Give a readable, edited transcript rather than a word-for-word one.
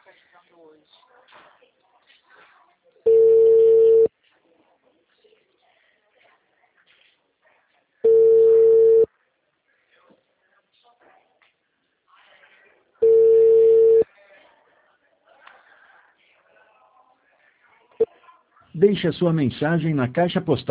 precisando hoje. Deixe a sua mensagem na caixa postal.